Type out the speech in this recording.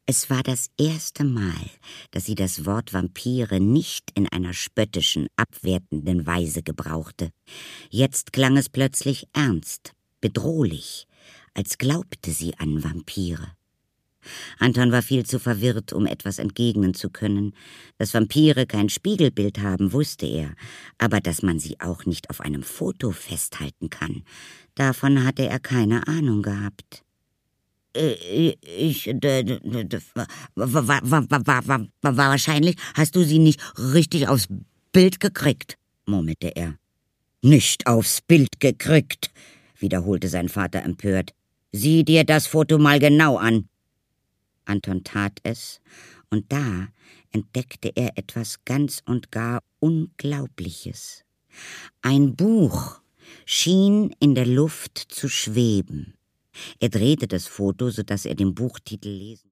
Es war das erste Mal, dass sie das Wort Vampire nicht in einer spöttischen, abwertenden Weise gebrauchte. Jetzt klang es plötzlich ernst, bedrohlich, als glaubte sie an Vampire. Anton war viel zu verwirrt, um etwas entgegnen zu können. Dass Vampire kein Spiegelbild haben, wusste er, aber dass man sie auch nicht auf einem Foto festhalten kann, davon hatte er keine Ahnung gehabt. Wahrscheinlich hast du sie nicht richtig aufs Bild gekriegt, murmelte er. Nicht aufs Bild gekriegt, wiederholte sein Vater empört. Sieh dir das Foto mal genau an. Anton tat es, und da entdeckte er etwas ganz und gar Unglaubliches. Ein Buch schien in der Luft zu schweben. Er drehte das Foto, sodass er den Buchtitel lesen